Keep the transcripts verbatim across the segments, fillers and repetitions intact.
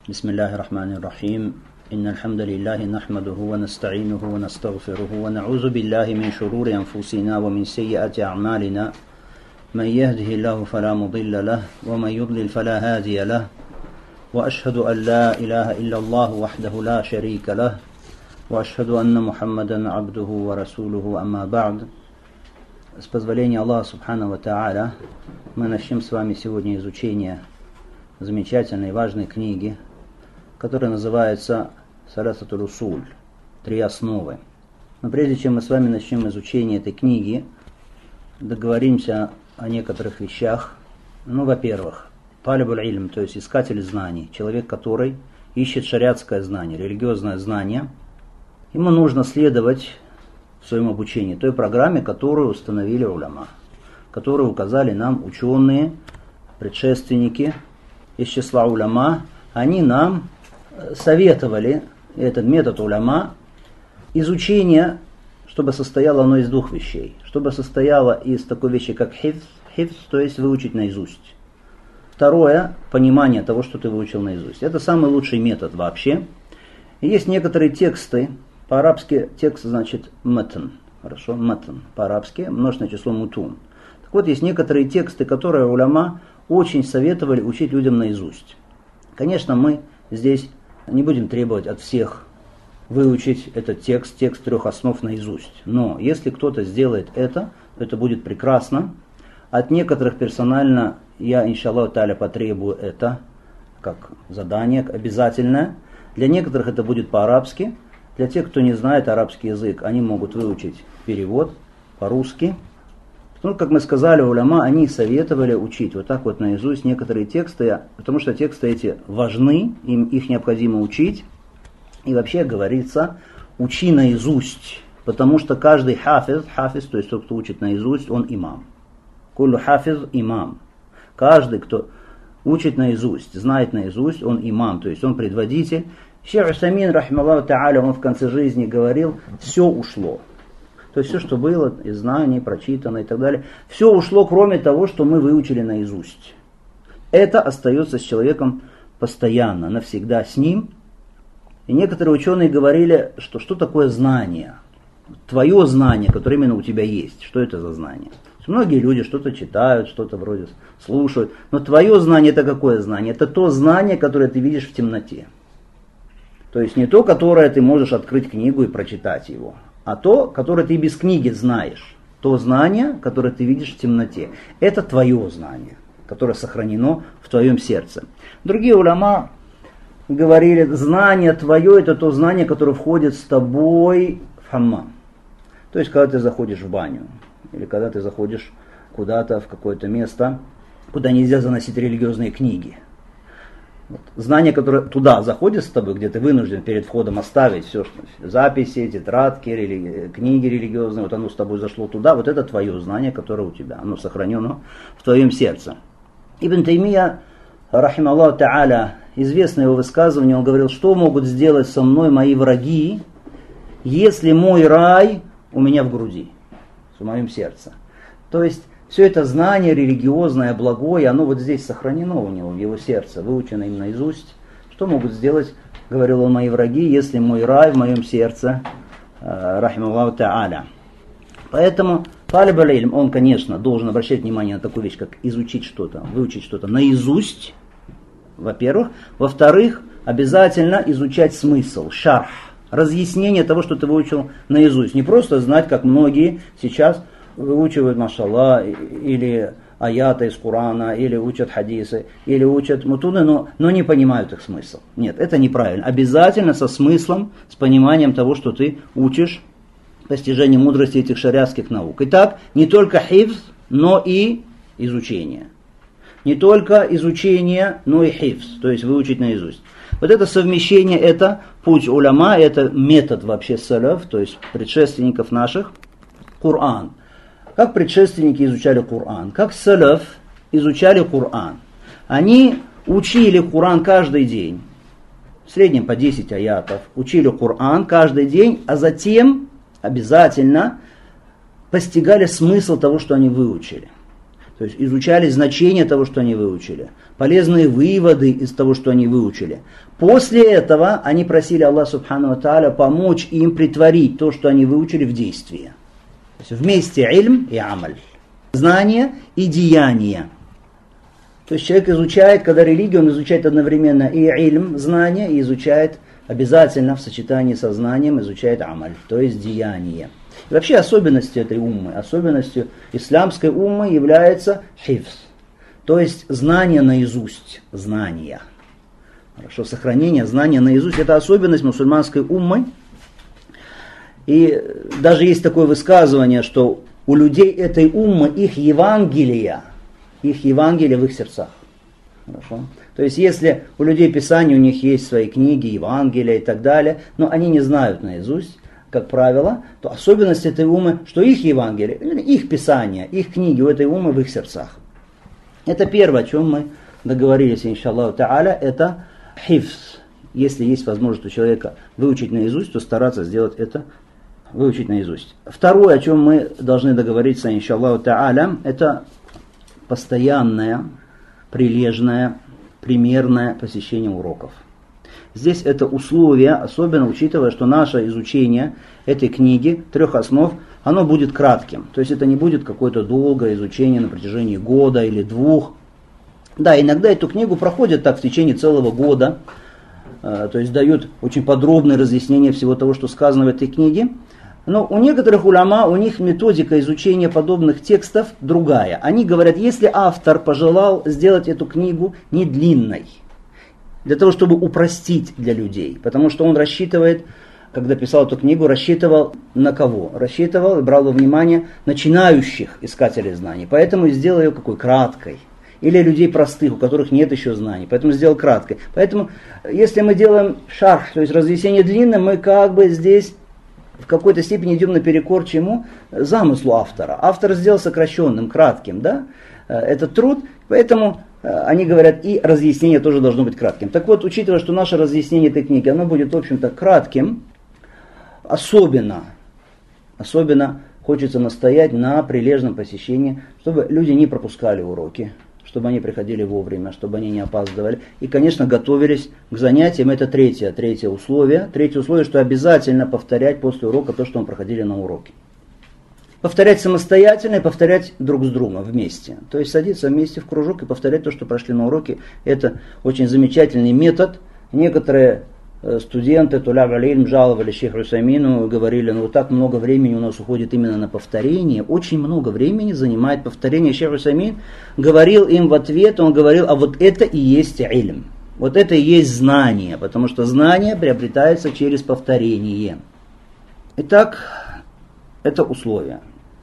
بسم الله الرحمن الرحيم إن الحمد لله نحمده ونستعينه ونستغفره ونعوذ بالله من شرور أنفسنا ومن سيئات أعمالنا من يهده الله فلا مضل له ومن يضلل فلا هادي له وأشهد أن لا إله إلا الله وحده لا شريك له وأشهد أن محمدا عبده ورسوله أما بعد. С позволения Аллаха Субхану ва Тааля мы начнем с вами сегодня изучение замечательной и важной книги, которая называется Саласатуль Усуль, три основы. Но прежде чем мы с вами начнем изучение этой книги, договоримся о некоторых вещах. Ну, во-первых, талибуль ильм, то есть искатель знаний, человек, который ищет шариатское знание, религиозное знание, ему нужно следовать в своем обучении той программе, которую установили уляма, которую указали нам ученые, предшественники из числа уляма. Они нам советовали этот метод уляма, изучение, чтобы состояло оно из двух вещей. Чтобы состояло из такой вещи, как хифз, хифз, то есть выучить наизусть. Второе, понимание того, что ты выучил наизусть. Это самый лучший метод вообще. И есть некоторые тексты, по-арабски текст значит матн, хорошо, матн, по-арабски множественное число мутун. Так вот, есть некоторые тексты, которые уляма очень советовали учить людям наизусть. Конечно, мы здесь не будем требовать от всех выучить этот текст, текст трех основ наизусть. Но если кто-то сделает это, то это будет прекрасно. От некоторых персонально я, иншаллаху тааля, потребую это как задание обязательное. Для некоторых это будет по-арабски. Для тех, кто не знает арабский язык, они могут выучить перевод по-русски. Ну, как мы сказали, уляма, они советовали учить вот так вот наизусть некоторые тексты, потому что тексты эти важны, им их необходимо учить. И вообще говорится, учи наизусть, потому что каждый хафиз, хафиз, то есть тот, кто учит наизусть, он имам. Куллю хафиз имам. Каждый, кто учит наизусть, знает наизусть, он имам, то есть он предводитель. Шейх Усаймин, рахималлаху тааля, он в конце жизни говорил, все ушло. То есть все, что было, из знаний, прочитано и так далее, все ушло, кроме того, что мы выучили наизусть. Это остается с человеком постоянно, навсегда с ним. И некоторые ученые говорили, что что такое знание? Твое знание, которое именно у тебя есть. Что это за знание? Многие люди что-то читают, что-то вроде слушают. Но твое знание это какое знание? Это то знание, которое ты видишь в темноте. То есть не то, которое ты можешь открыть книгу и прочитать его, а то, которое ты без книги знаешь. То знание, которое ты видишь в темноте. Это твое знание, которое сохранено в твоем сердце. Другие уляма говорили, знание твое, это то знание, которое входит с тобой в хаммам. То есть, когда ты заходишь в баню, или когда ты заходишь куда-то в какое-то место, куда нельзя заносить религиозные книги. Вот. Знание, которое туда заходит с тобой, где ты вынужден перед входом оставить все, что записи, тетрадки, рели... книги религиозные, вот оно с тобой зашло туда, вот это твое знание, которое у тебя, оно сохранено в твоем сердце. Ибн Таймия, рахималлаху тааля, известное его высказывание, он говорил, что могут сделать со мной мои враги, если мой рай у меня в груди, в моем сердце. То есть, все это знание религиозное, благое, оно вот здесь сохранено у него, в его сердце, выучено им наизусть. Что могут сделать, говорил он, мои враги, если мой рай в моем сердце, рахималлаху тааля. Поэтому талибуль ильм, он, конечно, должен обращать внимание на такую вещь, как изучить что-то, выучить что-то наизусть, во-первых. Во-вторых, обязательно изучать смысл, шарх, разъяснение того, что ты выучил наизусть. Не просто знать, как многие сейчас выучивают, машаллах, или аяты из Корана, или учат хадисы, или учат мутуны, но, но не понимают их смысл. Нет, это неправильно. Обязательно со смыслом, с пониманием того, что ты учишь, постижение мудрости этих шариатских наук. Итак, не только хифз, но и изучение. Не только изучение, но и хифз, то есть выучить наизусть. Вот это совмещение, это путь уляма, это метод вообще салаф, то есть предшественников наших, Коран. Как предшественники изучали Коран, как салаф изучали Коран. Они учили Коран каждый день, в среднем по десять аятов, учили Коран каждый день, а затем обязательно постигали смысл того, что они выучили. То То есть изучали значение того, что они выучили, полезные выводы из того, что они выучили. После этого они просили Аллаха Субхану ва Тааля помочь им притворить то, что они выучили, в действие. То есть вместе ильм и амаль. Знание и деяние. То есть человек изучает, когда религию, он изучает одновременно и ильм, знание, и изучает обязательно в сочетании со знанием, изучает амаль, то есть деяние. И вообще особенностью этой уммы, особенностью исламской уммы является хифз, то есть знание наизусть, знания. Хорошо, сохранение знания наизусть, это особенность мусульманской уммы. И даже есть такое высказывание, что у людей этой уммы их Евангелия, их Евангелие в их сердцах. Хорошо? То есть если у людей Писания, у них есть свои книги, Евангелия и так далее, но они не знают наизусть, как правило, то особенность этой уммы, что их Евангелие, их Писания, их книги у этой уммы в их сердцах. Это первое, о чем мы договорились, иншаллаху та'аля, это хифз. Если есть возможность у человека выучить наизусть, то стараться сделать это, выучить наизусть. Второе, о чем мы должны договориться, иншаллаху та'аля, это постоянное, прилежное, примерное посещение уроков. Здесь это условие, особенно учитывая, что наше изучение этой книги, трех основ, оно будет кратким. То есть это не будет какое-то долгое изучение на протяжении года или двух. Да, иногда эту книгу проходят так в течение целого года, то есть дают очень подробное разъяснение всего того, что сказано в этой книге. Но у некоторых уляма, у них методика изучения подобных текстов другая. Они говорят, если автор пожелал сделать эту книгу не длинной, для того, чтобы упростить для людей, потому что он рассчитывает, когда писал эту книгу, рассчитывал на кого? Рассчитывал и брал во внимание начинающих искателей знаний, поэтому сделал ее какой? Краткой. Или людей простых, у которых нет еще знаний, поэтому сделал краткой. Поэтому, если мы делаем шарх, то есть разъяснение длинное, мы как бы здесь в какой-то степени идем наперекор чему? Замыслу автора. Автор сделал сокращенным, кратким, да, этот труд, поэтому они говорят, и разъяснение тоже должно быть кратким. Так вот, учитывая, что наше разъяснение этой книги, оно будет, в общем-то, кратким, особенно, особенно хочется настоять на прилежном посещении, чтобы люди не пропускали уроки, чтобы они приходили вовремя, чтобы они не опаздывали. И, конечно, готовились к занятиям. Это третье, третье условие. Третье условие, что обязательно повторять после урока то, что мы проходили на уроке. Повторять самостоятельно и повторять друг с другом вместе. То есть садиться вместе в кружок и повторять то, что прошли на уроке. Это очень замечательный метод. Некоторые студенты Туляб аль-Илм жаловали шейху Усаймину, говорили, ну вот так много времени у нас уходит именно на повторение. Очень много времени занимает повторение. Шейх Усаймин говорил им в ответ, он говорил, а вот это и есть ильм. Вот это и есть знание, потому что знание приобретается через повторение. Итак, это условие.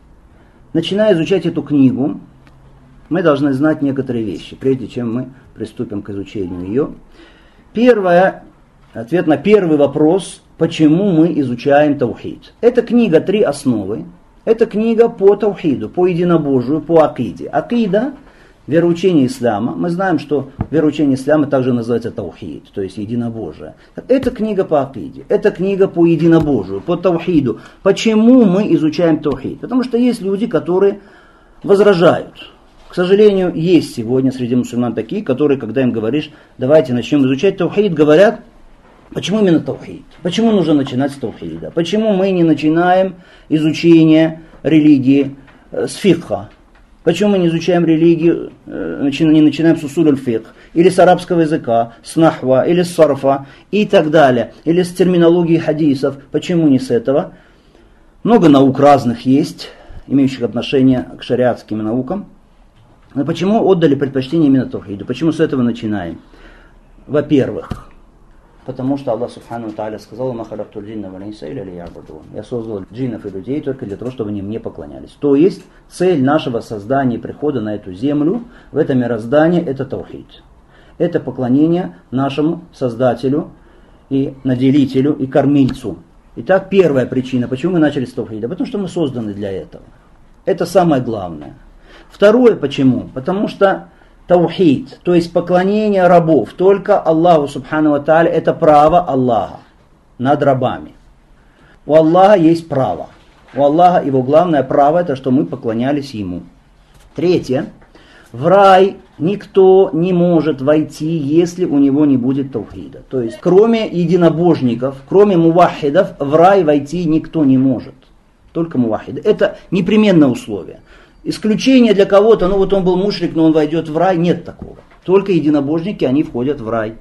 Начиная изучать эту книгу, мы должны знать некоторые вещи, прежде чем мы приступим к изучению ее. Первое, ответ на первый вопрос, почему мы изучаем таухид. Эта книга «Три основы». Это книга по таухиду, по единобожию, по акиде. Акида – вероучение ислама. Мы знаем, что вероучение ислама также называется таухид, то есть единобожие. Это книга по акиде, это книга по единобожию, по таухиду. Почему мы изучаем таухид? Потому что есть люди, которые возражают. К сожалению, есть сегодня среди мусульман такие, которые, когда им говоришь, давайте начнем изучать таухид, говорят, почему именно таухид? Почему нужно начинать с таухида? Почему мы не начинаем изучение религии с фикха? Почему мы не изучаем религию, не начинаем с усуль аль-фикх, или с арабского языка, с нахва, или с сарфа, и так далее, или с терминологии хадисов? Почему не с этого? Много наук разных есть, имеющих отношение к шариатским наукам. Но почему отдали предпочтение именно таухиду? Почему с этого начинаем? Во-первых, потому что Аллах Субхану ва Тааля сказал, «Ма халактул джинна вал инса илля лиябудун». Я создал джиннов и людей только для того, чтобы они мне поклонялись. То есть цель нашего создания и прихода на эту землю, в это мироздание, это таухид. Это поклонение нашему Создателю и наделителю и кормильцу. Итак, первая причина, почему мы начали с таухида, потому что мы созданы для этого. Это самое главное. Второе, почему? Потому что таухид, то есть поклонение рабов, только Аллаху Субхану ва Тааля, это право Аллаха над рабами. У Аллаха есть право. У Аллаха его главное право, это что мы поклонялись Ему. Третье, В рай никто не может войти, если у него не будет таухида. То есть, кроме единобожников, кроме мувахидов, в рай войти никто не может. Только мувахиды. Это непременное условие. Исключение для кого-то, ну вот он был мушрик, но он войдет в рай, нет такого. Только единобожники, они входят в рай.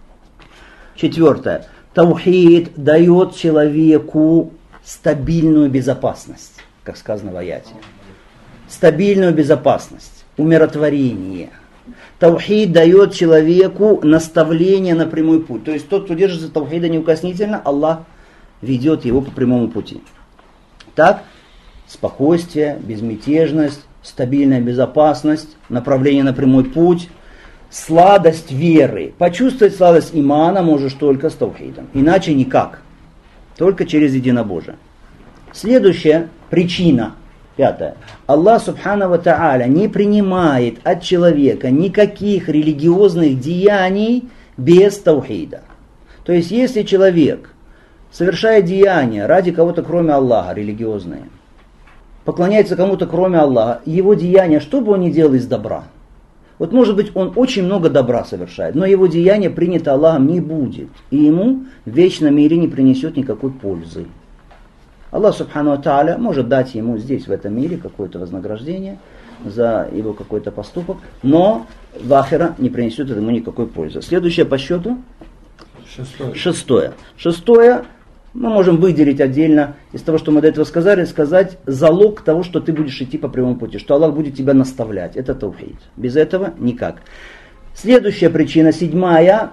Четвертое. Таухид дает человеку стабильную безопасность, как сказано в аяте. Стабильную безопасность, умиротворение. Таухид дает человеку наставление на прямой путь. То есть тот, кто держится таухида неукоснительно, Аллах ведет его по прямому пути. Так, спокойствие, безмятежность, стабильная безопасность, направление на прямой путь, сладость веры. Почувствовать сладость имана можешь только с таухидом. Иначе никак. Только через единобожие. Следующая причина. Пятое. Аллах Субхану ва Тааля не принимает от человека никаких религиозных деяний без таухида. То есть, если человек совершает деяния ради кого-то кроме Аллаха, религиозные, поклоняется кому-то кроме Аллаха, его деяния, что бы он ни делал из добра, вот может быть он очень много добра совершает, но его деяние принято Аллахом не будет, и ему в вечном мире не принесет никакой пользы. Аллах Субхану ва Тааля может дать ему здесь, в этом мире, какое-то вознаграждение за его какой-то поступок, но в ахира не принесет ему никакой пользы. Следующее по счету. Шестое. Шестое. Шестое мы можем выделить отдельно из того, что мы до этого сказали, сказать залог того, что ты будешь идти по прямому пути, что Аллах будет тебя наставлять. Это таухид. Без этого никак. Следующая причина, седьмая.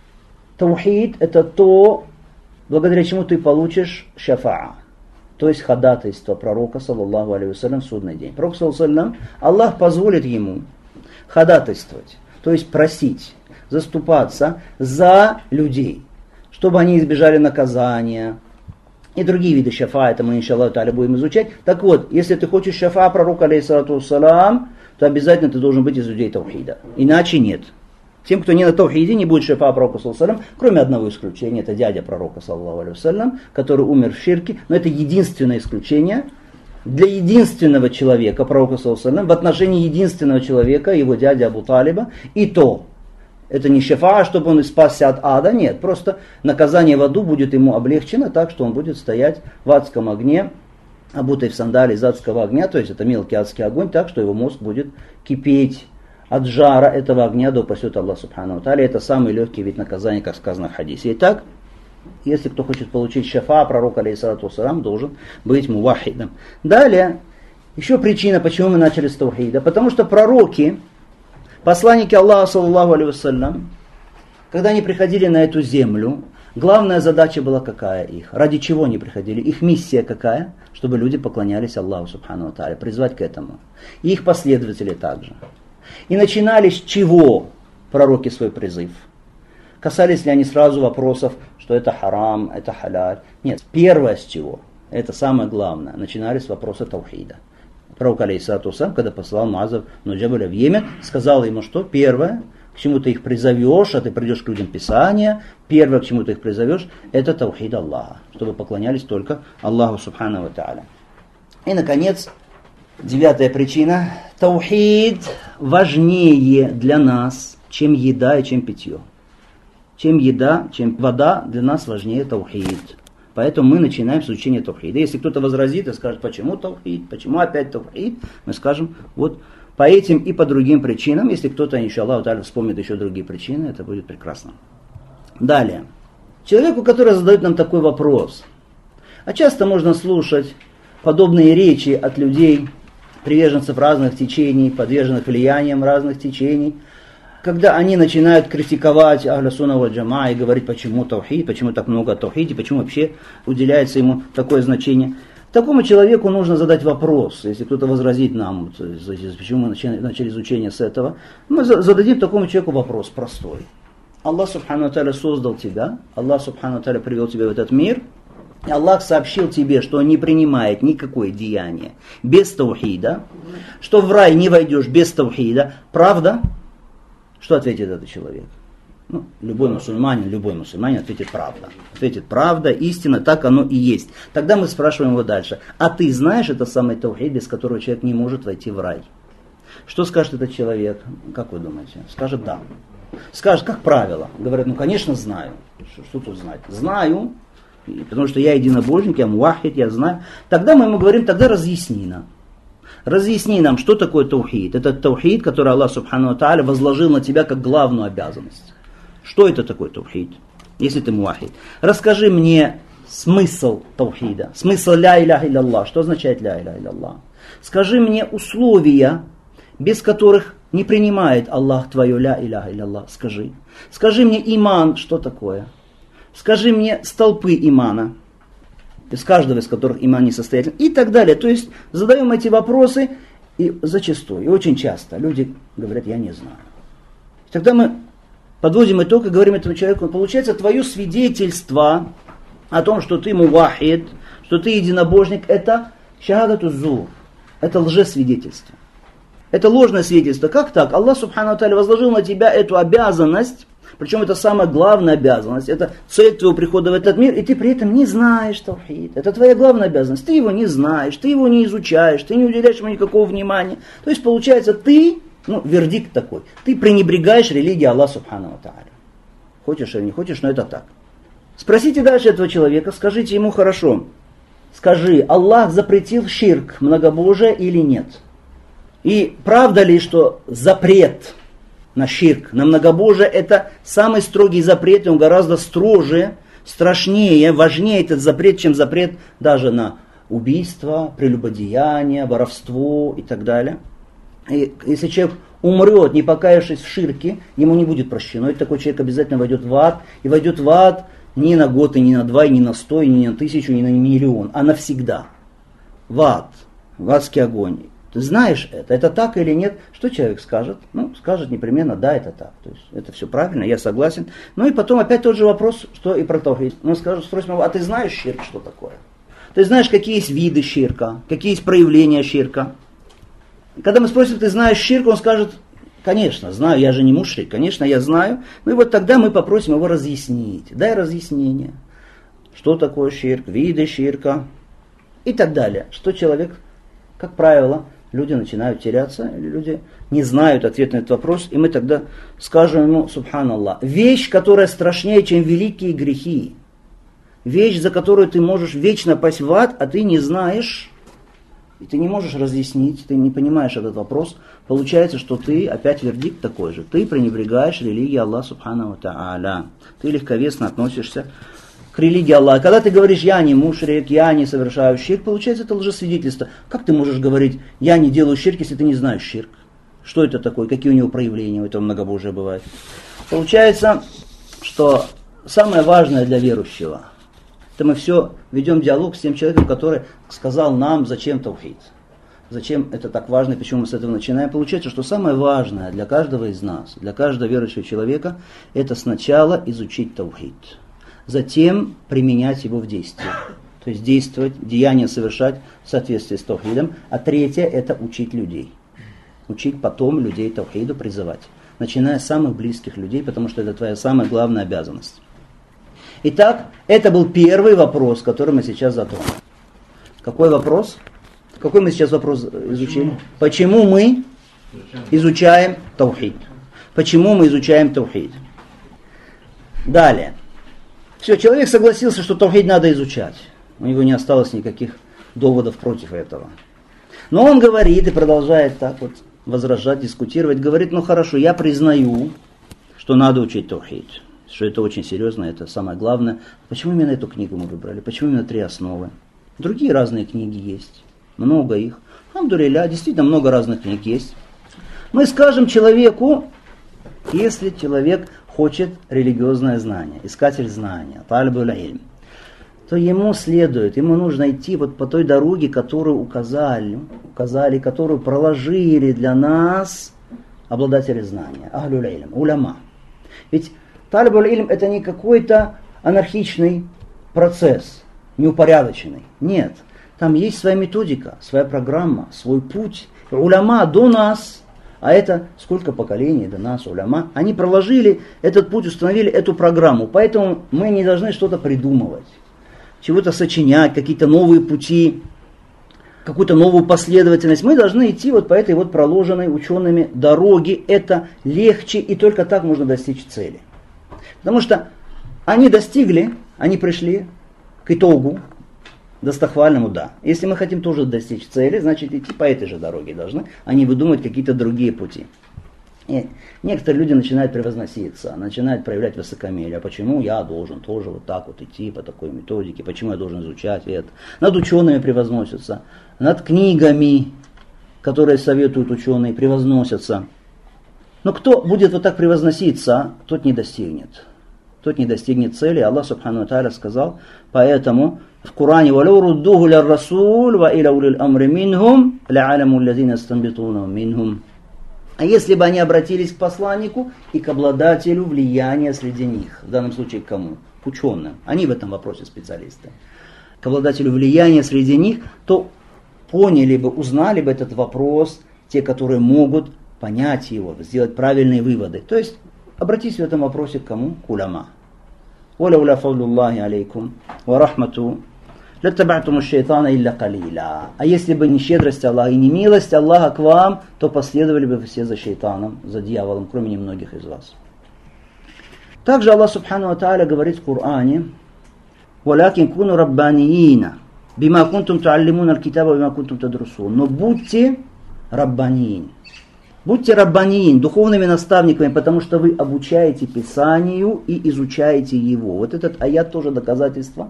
Таухид это то, благодаря чему ты получишь шафаа. То есть ходатайство пророка, саллаллаху алейхи вассалям, в судный день. Пророк, саллаллаху алейхи вассалям, Аллах позволит ему ходатайствовать, то есть просить, заступаться за людей, чтобы они избежали наказания. И другие виды шафа, это мы, иншаллаху та'аля, будем изучать. Так вот, если ты хочешь шафа пророка, алейхиссалату вассалям, то обязательно ты должен быть из людей таухида. Иначе нет. Тем, кто не на таухиде, не будет шафа пророка, саллаллаху алейхи вассалям, кроме одного исключения, это дядя пророка, саллаллаху алейхи вассалям, который умер в ширке, но это единственное исключение для единственного человека, пророка, саллаллаху алейхи вассалям, в отношении единственного человека, его дяди Абу Талиба, и то. Это не шафа, чтобы он спасся от ада, нет, просто наказание в аду будет ему облегчено так, что он будет стоять в адском огне, обутый в сандалии из адского огня, то есть это мелкий адский огонь, так, что его мозг будет кипеть от жара этого огня, да упасет Аллах Субхану ва Тааля. Это самый легкий вид наказания, как сказано в хадисе. Итак, если кто хочет получить шафа, пророк, алейхиссалату вассалям, должен быть мувахидом. Далее, еще причина, почему мы начали с таухида, потому что пророки, посланники Аллаха, саллаллаху алейхи вассалям, когда они приходили на эту землю, главная задача была какая их? Ради чего они приходили? Их миссия какая? Чтобы люди поклонялись Аллаху Субхану ва Тааля, призвать к этому. И их последователи также. И начинали с чего пророки свой призыв? Касались ли они сразу вопросов, что это харам, это халяль? Нет, первое с чего? Это самое главное. Начинали с вопроса таухида. Пророк, алейхиссалату вассалям, когда послал Муаза бн Джабаля в Йемен, сказал ему, что первое, к чему ты их призовешь, а ты придешь к людям Писания, первое, к чему ты их призовешь, это таухид Аллаха, чтобы поклонялись только Аллаху Субхану ва Тааля. И, наконец, девятая причина. Таухид важнее для нас, чем еда и чем питье. Чем еда, чем вода, для нас важнее таухид. Поэтому мы начинаем с изучения таухида. Если кто-то возразит и скажет, почему таухид, почему опять таухид, мы скажем, вот по этим и по другим причинам. Если кто-то, иншаллаху та'аля, вспомнит еще другие причины, это будет прекрасно. Далее. Человеку, который задает нам такой вопрос. А часто можно слушать подобные речи от людей, приверженцев разных течений, подверженных влиянием разных течений, когда они начинают критиковать Ахля Сунна валь Джамаа и говорить, почему таухид, почему так много о таухиде, почему вообще уделяется ему такое значение. Такому человеку нужно задать вопрос, если кто-то возразит нам, почему мы начали, начали изучение с этого, мы зададим такому человеку вопрос простой. Аллах Субхану ва Тааля создал тебя, Аллах Субхану ва Тааля привел тебя в этот мир, и Аллах сообщил тебе, что Он не принимает никакое деяние без таухида, что в рай не войдешь без таухида. Правда? Что ответит этот человек? Ну, любой мусульманин, любой мусульманин ответит правда. Ответит правда, истина, так оно и есть. Тогда мы спрашиваем его дальше. А ты знаешь это самый таухид, без которого человек не может войти в рай? Что скажет этот человек? Как вы думаете? Скажет да. Скажет, как правило. Говорят, ну конечно знаю. Что, что тут знать? Знаю, потому что я единобожник, я муахид, я знаю. Тогда мы ему говорим, тогда разъясни нам. Разъясни нам, что такое таухид. Это таухид, который Аллах Субхану ва Тааля возложил на тебя как главную обязанность. Что это такое таухид, если ты муахид? Расскажи мне смысл таухида, смысл ля иляха илля-Аллах. Что означает ля иляха илля-Аллах? Скажи мне условия, без которых не принимает Аллах твое ля иляха илля-Аллах. Скажи. Скажи мне иман, что такое? Скажи мне столпы имана, из каждого из которых иман несостоятельный, и так далее. То есть задаем эти вопросы, и зачастую, и очень часто люди говорят, я не знаю. Тогда мы подводим итог и говорим этому человеку, получается, твое свидетельство о том, что ты мувахид, что ты единобожник, это шахадату зур, это лжесвидетельство. Это ложное свидетельство. Как так? Аллах Субхану ва Тааля возложил на тебя эту обязанность, причем это самая главная обязанность, это цель твоего прихода в этот мир, и ты при этом не знаешь таухид. Это твоя главная обязанность. Ты его не знаешь, ты его не изучаешь, ты не уделяешь ему никакого внимания. То есть получается, ты, ну, вердикт такой, ты пренебрегаешь религией Аллаха Субхану ва Тааля. Хочешь или не хочешь, но это так. Спросите дальше этого человека, скажите ему хорошо. Скажи, Аллах запретил ширк, многобожие или нет? И правда ли, что запрет на ширк, на многобожие, это самый строгий запрет, и он гораздо строже, страшнее, важнее этот запрет, чем запрет даже на убийство, прелюбодеяние, воровство и так далее. И если человек умрет, не покаявшись в ширке, ему не будет прощено. И такой человек обязательно войдет в ад, и войдет в ад не на год, и не на два, и не на сто, и не на тысячу, и не на миллион, а навсегда. В ад, в адский огонь. Ты знаешь это, это так или нет? Что человек скажет? Ну, скажет непременно, да, это так. То есть это все правильно, я согласен. Ну и потом опять тот же вопрос, что и про таухид. Он скажет, спросим, а ты знаешь ширк, что такое? Ты знаешь, какие есть виды ширка, какие есть проявления ширка? Когда мы спросим, ты знаешь ширк, он скажет, конечно, знаю, я же не мушрик, конечно, я знаю. Ну и вот тогда мы попросим его разъяснить. Дай разъяснение, что такое ширк, виды ширка и так далее. Что человек, как правило, люди начинают теряться, люди не знают ответ на этот вопрос, и мы тогда скажем ему, субханаллах, вещь, которая страшнее, чем великие грехи, вещь, за которую ты можешь вечно пасть в ад, а ты не знаешь, и ты не можешь разъяснить, ты не понимаешь этот вопрос, получается, что ты, опять вердикт такой же, ты пренебрегаешь религией Аллаха Субхану ва Тааля, ты легковесно относишься к религии Аллаха. Когда ты говоришь, я не мушрик, я не совершаю ширк, получается, это лжесвидетельство. Как ты можешь говорить, я не делаю ширк, если ты не знаешь ширк? Что это такое? Какие у него проявления у этого многобожия бывают? Получается, что самое важное для верующего, это мы все ведем диалог с тем человеком, который сказал нам, зачем таухид. Зачем это так важно, и почему мы с этого начинаем? Получается, что самое важное для каждого из нас, для каждого верующего человека, это сначала изучить таухид. Затем применять его в действии. То есть действовать, деяния совершать в соответствии с таухидом. А третье – это учить людей. Учить потом людей таухиду, призывать. Начиная с самых близких людей, потому что это твоя самая главная обязанность. Итак, это был первый вопрос, который мы сейчас затронули. Какой вопрос? Какой мы сейчас вопрос изучили? Почему мы изучаем таухид? Почему мы изучаем таухид? Далее. Все, человек согласился, что таухид надо изучать. У него не осталось никаких доводов против этого. Но он говорит и продолжает так вот возражать, дискутировать. Говорит, ну хорошо, я признаю, что надо учить таухид. Что это очень серьезно, это самое главное. Почему именно эту книгу мы выбрали? Почему именно три основы? Другие разные книги есть. Много их. Алхамдулилля, действительно много разных книг есть. Мы скажем человеку, если человек хочет религиозное знание, искатель знания, талибуль ильм, то ему следует, ему нужно идти вот по той дороге, которую указали, указали, которую проложили для нас обладатели знания, ахлюль ильм, уляма. Ведь талибуль ильм это не какой-то анархичный процесс, неупорядоченный. Нет, там есть своя методика, своя программа, свой путь. Уляма до нас, а это сколько поколений до нас, уляма, они проложили этот путь, установили эту программу. Поэтому мы не должны что-то придумывать, чего-то сочинять, какие-то новые пути какую-то новую последовательность. Мы должны идти вот по этой вот проложенной учеными дороге. Это легче, и только так можно достичь цели. Потому что они достигли, они пришли к итогу, достохвальному, да. Если мы хотим тоже достичь цели, значит идти по этой же дороге должны, а не выдумывать какие-то другие пути. И некоторые люди начинают превозноситься, начинают проявлять высокомерие. А почему я должен тоже вот так вот идти по такой методике? Почему я должен изучать это? Над учеными превозносятся, над книгами, которые советуют ученые, превозносятся. Но кто будет вот так превозноситься, тот не достигнет. Тот не достигнет цели. Аллах Субхану ва Тааля сказал, поэтому в Коране وَلَوْ رُدُّوهُ لِلرَّسُولِ وَإِلَى أُولِي الْأَمْرِ مِنْهُمْ لَعَلَمُوا الَّذِينَ يَسْتَنبِطُونَهُ مِنْهُمْ. А если бы они обратились к посланнику и к обладателю влияния среди них, в данном случае к кому? К ученым. Они в этом вопросе специалисты. К обладателю влияния среди них, то поняли бы, узнали бы этот вопрос те, которые могут понять его, сделать правильные выводы. То есть обратись в этом вопросе к кому? К уляма. وَلَوْلَا فَضْلُ اللَّهِ عَلَيْكُمْ وَرَحْمَتُهُ لَاتَّبَعْتُمُ الشَّيْطَانَ إِلَّا قَلِيلًا. А если бы не щедрость Аллаха и не милость Аллаха к вам, то последовали бы все за шайтаном, за дьяволом, кроме немногих из вас. Также Аллах Субхану ва Тааля говорит в Коране: وَلَكِنْ كُونُوا رَبَّانِيِّينَ بِمَا كُنْتُمْ تُعَلِّمُونَ الْكِتَابَ وَبِمَا كُنْتُمْ تَدْرُسُونَ. Но будьте раббаниин. Будьте раббаниин, духовными наставниками, потому что вы обучаете Писанию и изучаете его. Вот этот аят тоже доказательство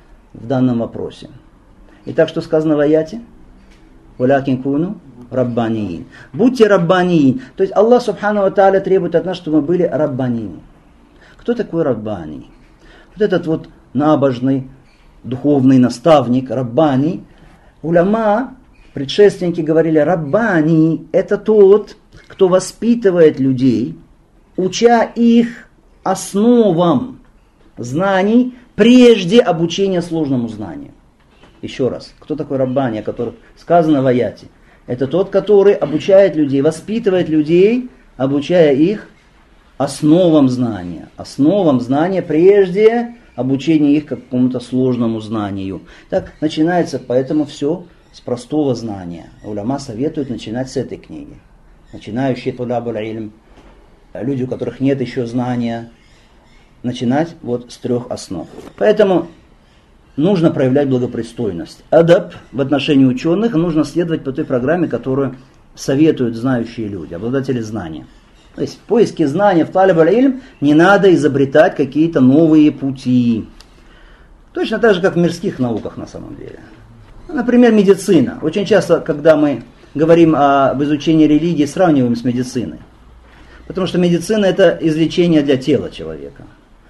в данном вопросе. Итак, что сказано в аяте? «Валякин куну раббаниин». Будьте раббаниин. То есть Аллах Субхану ва Тааля требует от нас, чтобы мы были раббаниин. Кто такой раббани? Вот этот вот набожный, духовный наставник, раббани. Уляма, предшественники говорили, раббани – это тот, кто воспитывает людей, уча их основам знаний, прежде обучения сложному знанию. Еще раз, кто такой раббани, о котором сказано в аяте? Это тот, который обучает людей, воспитывает людей, обучая их основам знания. Основам знания прежде обучения их какому-то сложному знанию. Так начинается, поэтому все с простого знания. Уляма советуют начинать с этой книги. Начинающие тулабуль илм, люди, у которых нет еще знания, начинать вот с трех основ. Поэтому нужно проявлять благопристойность. Адаб в отношении ученых, нужно следовать по той программе, которую советуют знающие люди, обладатели знания. То есть в поиске знания в талабуль илм не надо изобретать какие-то новые пути. Точно так же, как в мирских науках на самом деле. Например, медицина. Очень часто, когда мы говорим об изучении религии, сравниваем с медициной. Потому что медицина – это излечение для тела человека.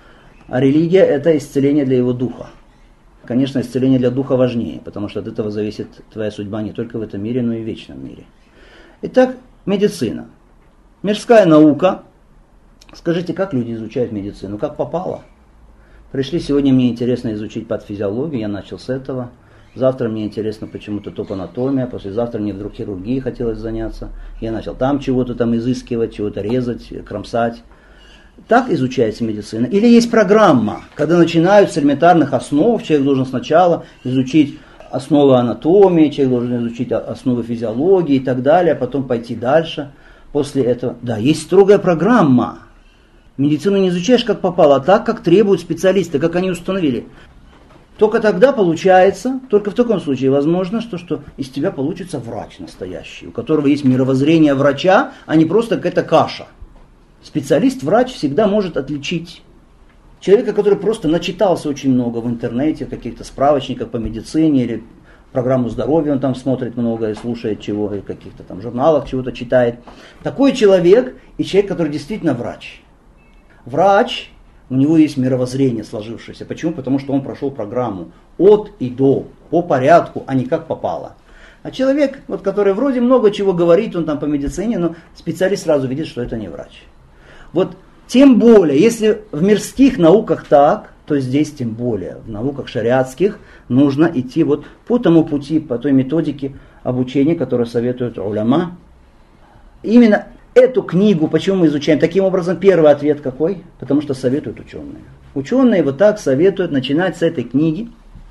А религия – это исцеление для его духа. Конечно, исцеление для духа важнее, потому что от этого зависит твоя судьба не только в этом мире, но и в вечном мире. Итак, медицина. Мирская наука. Скажите, как люди изучают медицину? Как попало? Пришли, сегодня мне интересно изучить патофизиологию, я начал с этого. Завтра мне интересно почему-то топанатомия, послезавтра мне вдруг хирургией хотелось заняться. Я начал там чего-то там изыскивать, чего-то резать, кромсать. Так изучается медицина. Или есть программа, когда начинают с элементарных основ, человек должен сначала изучить основы анатомии, человек должен изучить основы физиологии и так далее, а потом пойти дальше. После этого, да, есть строгая программа. Медицину не изучаешь как попало, а так, как требуют специалисты, как они установили. Только тогда получается, только в таком случае возможно, что, что из тебя получится врач настоящий, у которого есть мировоззрение врача, а не просто какая-то каша. Специалист-врач всегда может отличить человека, который просто начитался очень много в интернете, в каких-то справочниках по медицине или программу здоровья, он там смотрит много и слушает чего, и в каких-то там журналах чего-то читает. Такой человек и человек, который действительно врач. Врач, у него есть мировоззрение сложившееся. Почему? Потому что он прошел программу от и до, по порядку, а не как попало. А человек, вот, который вроде много чего говорит, он там по медицине, но специалист сразу видит, что это не врач. Вот тем более, если в мирских науках так, то здесь тем более, в науках шариатских нужно идти вот по тому пути, по той методике обучения, которую советуют уляма. Именно эту книгу, почему мы изучаем? Таким образом, первый ответ какой? Потому что советуют ученые. Ученые вот так советуют начинать с этой книги.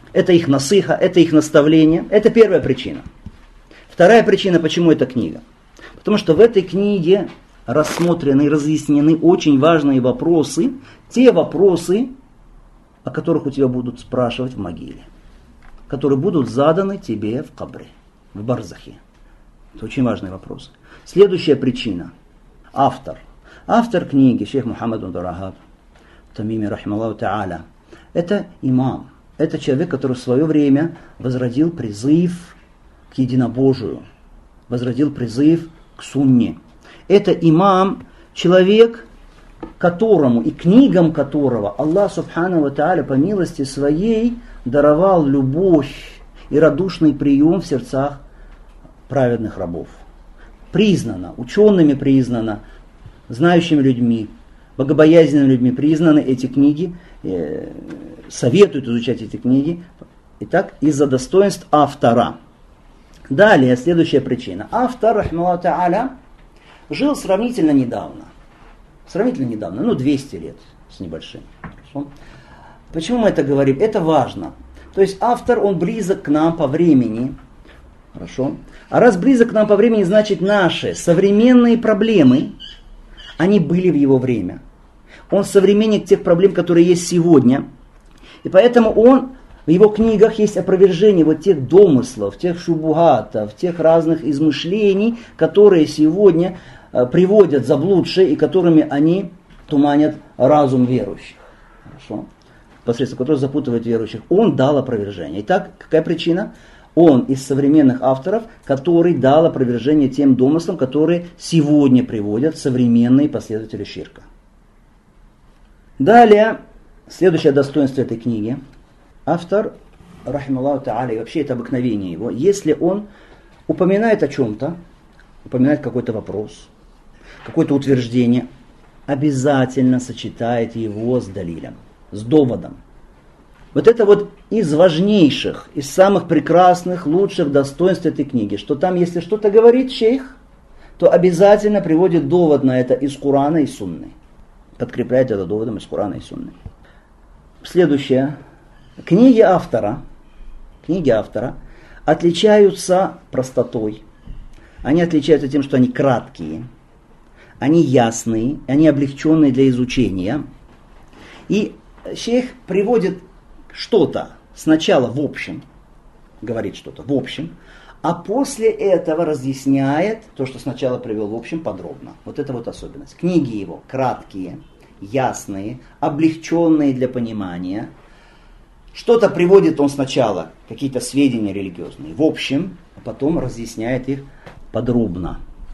Это их насыха, это их наставление. Это первая причина. Вторая причина, почему эта книга. Потому что в этой книге рассмотрены и разъяснены очень важные вопросы. Те вопросы, о которых у тебя будут спрашивать в могиле. Которые будут заданы тебе в кабре, в барзахе. Это очень важный вопрос. Следующая причина. Автор. Автор книги, шейх Мухаммад Абдул Ваххаб Тамими, рахималлаху та'аля, это имам. Это человек, который в свое время возродил призыв к единобожию, возродил призыв к сунне. Это имам, человек, которому и книгам которого Аллах Субхану ва Тааля по милости своей даровал любовь и радушный прием в сердцах праведных рабов. Признано, учеными признано, знающими людьми, богобоязненными людьми признаны эти книги, э, советуют изучать эти книги. Итак, из-за достоинств автора. Далее, следующая причина. Автор, рахималлаху та'аля, жил сравнительно недавно. Сравнительно недавно, ну двести лет с небольшим. Хорошо? Почему мы это говорим? Это важно. То есть автор, он близок к нам по времени. Хорошо? А раз близок к нам по времени, значит наши современные проблемы, они были в его время. Он современник тех проблем, которые есть сегодня. И поэтому он, в его книгах есть опровержение вот тех домыслов, тех шубугатов, тех разных измышлений, которые сегодня э, приводят заблудшие и которыми они туманят разум верующих. Хорошо? Посредством которых запутывают верующих. Он дал опровержение. Итак, какая причина? Он из современных авторов, который дал опровержение тем домыслам, которые сегодня приводят современные последователи ширка. Далее, следующее достоинство этой книги. Автор, рахималлаху та'аля, и вообще это обыкновение его, если он упоминает о чем-то, упоминает какой-то вопрос, какое-то утверждение, обязательно сочетает его с далилем, с доводом. Вот это вот из важнейших, из самых прекрасных, лучших достоинств этой книги, что там, если что-то говорит шейх, то обязательно приводит довод на это из Корана и Сунны. Подкрепляет это доводом из Корана и Сунны. Следующее. Книги автора, книги автора отличаются простотой. Они отличаются тем, что они краткие, они ясные, они облегченные для изучения. И шейх приводит что-то сначала в общем, говорит что-то в общем, а после этого разъясняет то, что сначала привел в общем, подробно. Вот это вот особенность. Книги его краткие, ясные, облегченные для понимания. Что-то приводит он сначала, какие-то сведения религиозные, в общем, а потом разъясняет их подробно.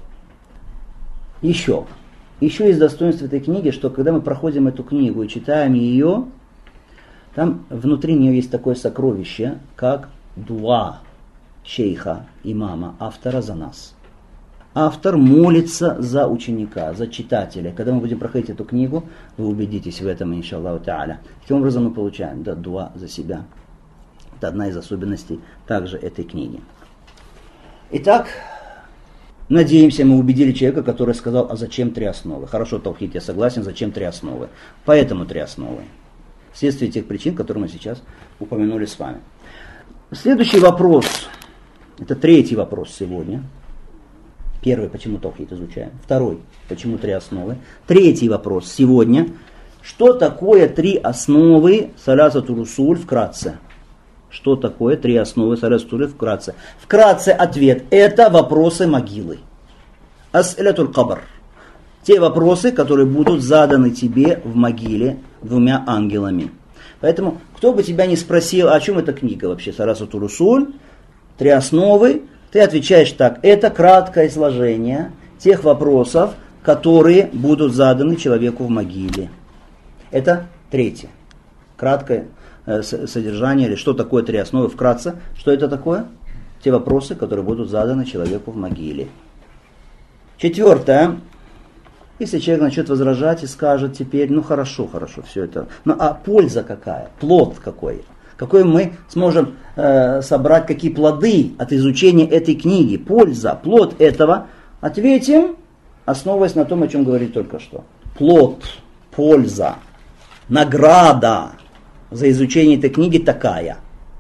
Еще. Еще есть достоинство этой книги, что когда мы проходим эту книгу и читаем ее, там внутри нее есть такое сокровище, как дуа шейха, имама, автора за нас. Автор молится за ученика, за читателя. Когда мы будем проходить эту книгу, вы убедитесь в этом, иншаллаху та'аля. Таким образом мы получаем, да, дуа за себя. Это одна из особенностей также этой книги. Итак, надеемся, мы убедили человека, который сказал, а зачем три основы? Хорошо, таухид, я согласен, зачем три основы? Поэтому три основы. Вследствие тех причин, которые мы сейчас упомянули с вами. Следующий вопрос. Это третий вопрос сегодня. Первый, почему таухид изучаем. Второй, почему три основы. Третий вопрос сегодня. Что такое три основы салясату русуль вкратце? Что такое три основы салясату русуль вкратце? Вкратце ответ. Это вопросы могилы. Ас-илятуль кабр. Те вопросы, которые будут заданы тебе в могиле двумя ангелами. Поэтому, кто бы тебя ни спросил, о чем эта книга вообще, салясату русуль, три основы, ты отвечаешь так. Это краткое изложение тех вопросов, которые будут заданы человеку в могиле. Это третье. Краткое э, содержание, или что такое три основы, вкратце. Что это такое? Те вопросы, которые будут заданы человеку в могиле. Четвертое. Если человек начнет возражать и скажет теперь, ну хорошо, хорошо, все это. Ну а польза какая? Плод какой? Какой мы сможем э, собрать, какие плоды от изучения этой книги? Польза, плод этого. Ответим, основываясь на том, о чем говорили только что. Плод, польза, награда за изучение этой книги такая.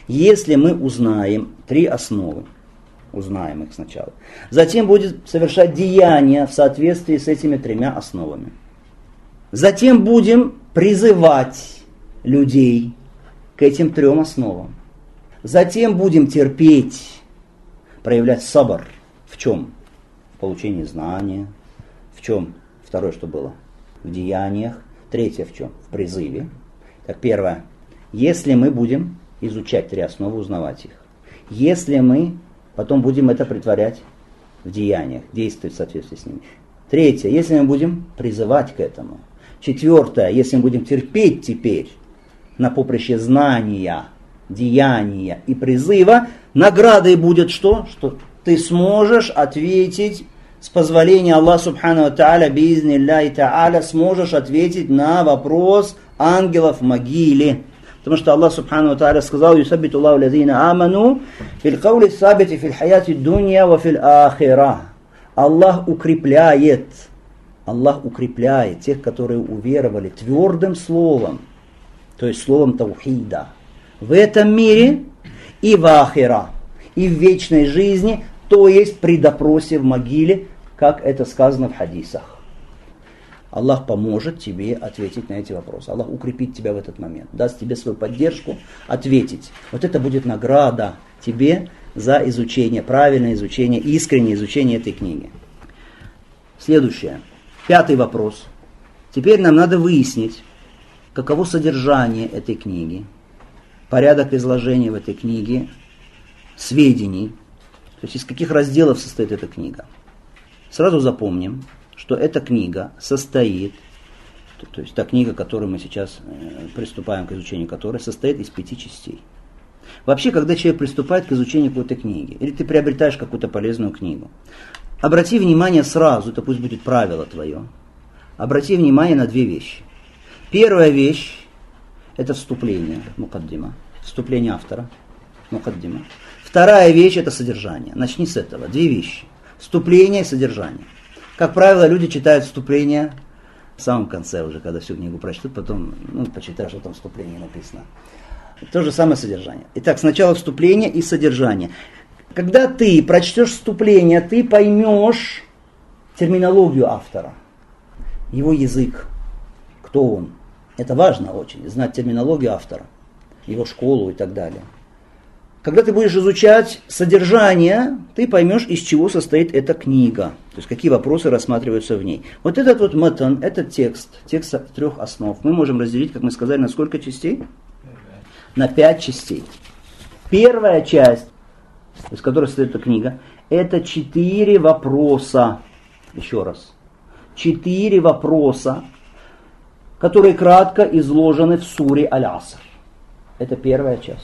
если мы узнаем три основы, узнаем их сначала, затем будет совершать деяния в соответствии с этими тремя основами. Затем будем призывать людей к этим трем основам. Затем будем терпеть, проявлять сабр. В чем? В получении знания. В чем? Второе, что было? В деяниях. Третье в чем? В призыве. Так, первое. Если мы будем изучать три основы, узнавать их. Если мы потом будем это претворять в деяниях, действовать в соответствии с ними. Третье. Если мы будем призывать к этому. Четвертое. Если мы будем терпеть теперь на поприще знания, деяния и призыва, наградой будет что? Что ты сможешь ответить, с позволения Аллаха Субхану ва Тааля, биизни Аллахи Тааля, сможешь ответить на вопрос ангелов в могиле. Потому что Аллах Субхану ва Тааля сказал: «Юсаббиту Аллаху лазина аману фил каули сабити фил хаяти дунья ва фил ахира». Аллах укрепляет, Аллах укрепляет тех, которые уверовали твердым словом, то есть словом таухида, в этом мире и в ахира, и в вечной жизни, то есть при допросе в могиле, как это сказано в хадисах. Аллах поможет тебе ответить на эти вопросы. Аллах укрепит тебя в этот момент, даст тебе свою поддержку ответить. Вот это будет награда тебе за изучение, правильное изучение, искреннее изучение этой книги. Следующее. Пятый вопрос. Теперь нам надо выяснить, каково содержание этой книги, порядок изложения в этой книге, сведений, то есть из каких разделов состоит эта книга. Сразу запомним, что эта книга состоит, то, то есть та книга, к которой мы сейчас э, приступаем к изучению которой, состоит из пяти частей. Вообще, когда человек приступает к изучению какой-то книги, или ты приобретаешь какую-то полезную книгу, обрати внимание сразу, это пусть будет правило твое, обрати внимание на две вещи. Первая вещь – это вступление, мукаддима, вступление автора, мукаддима. Вторая вещь – это содержание. Начни с этого. Две вещи. Вступление и содержание. Как правило, люди читают вступление в самом конце уже, когда всю книгу прочтут, потом ну, почитают, что там вступление написано. То же самое содержание. Итак, сначала вступление и содержание. Когда ты прочтешь вступление, ты поймешь терминологию автора, его язык, кто он. Это важно очень, знать терминологию автора, его школу и так далее. Когда ты будешь изучать содержание, ты поймешь, из чего состоит эта книга, то есть какие вопросы рассматриваются в ней. Вот этот вот матан, этот текст, текст трех основ, мы можем разделить, как мы сказали, на сколько частей? На пять частей. Первая часть, из которой состоит эта книга, это четыре вопроса. Еще раз. Четыре вопроса, которые кратко изложены в суре Аль-Аср. Это первая часть.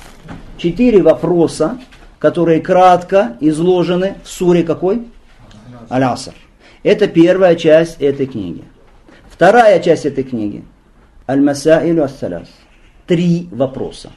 Четыре вопроса, которые кратко изложены в суре какой? Аль-Аср. Это первая часть этой книги. Вторая часть этой книги. Аль-Масаилю ас-Салас. Три вопроса.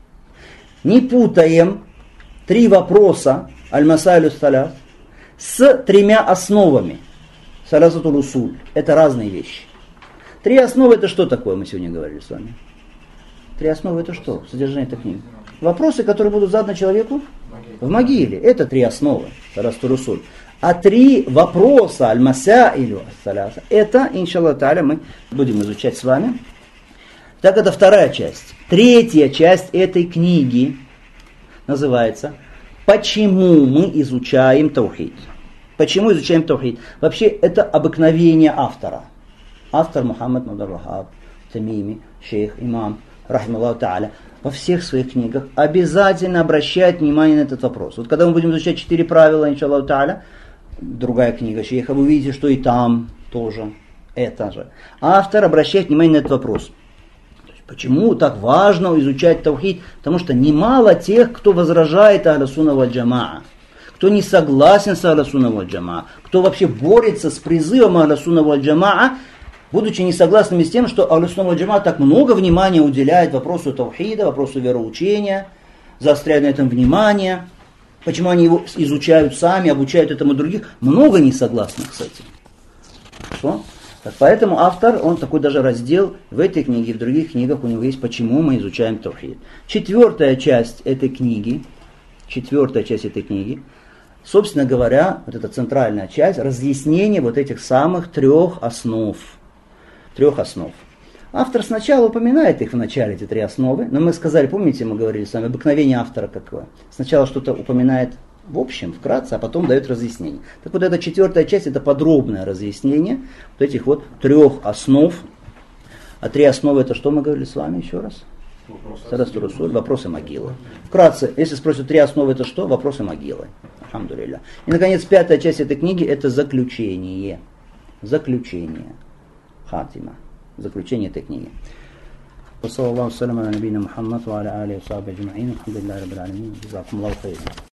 Не путаем три вопроса Аль-Масаилю ас-Салас с тремя основами. Саласатуль усуль. Это разные вещи. Три основы это что такое, мы сегодня говорили с вами? Три основы это что? Содержание этой книги. Вопросы, которые будут заданы человеку в могиле. Это три основы. Саласатуль усуль. А три вопроса аль-масаилю ас-саласа, это, иншаллах та'аля, мы будем изучать с вами. Так, это вторая часть. Третья часть этой книги называется «Почему мы изучаем таухид?». Почему изучаем таухид? Вообще, это обыкновение автора. Автор Мухаммад ибн Абдул-Ваххаб, Тамими, шейх, имам, рахималлаху та'аля, во всех своих книгах обязательно обращает внимание на этот вопрос. Вот когда мы будем изучать четыре правила, иншаллаху та'аля, другая книга шейха, вы увидите, что и там тоже это же. Автор обращает внимание на этот вопрос. Почему так важно изучать таухид? Потому что немало тех, кто возражает Ахлю сунна валь джамаа, кто не согласен с Ахлю сунна валь джамаа, кто вообще борется с призывом Ахлю сунна валь джамаа, будучи не согласными с тем, что Ахлю сунна валь джамаа так много внимания уделяет вопросу таухида, вопросу вероучения, заостряют на этом внимание. Почему они его изучают сами, обучают этому других? Много несогласных с этим. Что? Поэтому автор, он такой даже раздел в этой книге, в других книгах у него есть, почему мы изучаем таухид. Четвертая часть этой книги, четвертая часть этой книги, собственно говоря, вот эта центральная часть, разъяснение вот этих самых трех основ. Трех основ. Автор сначала упоминает их в начале, эти три основы, но мы сказали, помните, мы говорили с вами, обыкновение автора какое? Сначала что-то упоминает в общем, вкратце, а потом дает разъяснение. Так вот, эта четвертая часть, это подробное разъяснение вот этих вот трех основ. А три основы, это что мы говорили с вами еще раз? Вопросы, вопросы могилы. Вкратце, если спросят, три основы, это что? Вопросы могилы. Алхамдулилля. И, наконец, пятая часть этой книги, это заключение. Заключение. Хатима. Заключение этой книги. وصلى الله وسلم على نبينا محمد وعلى آله وصحبه أجمعين الحمد لله رب العالمين جزاكم الله خيرا.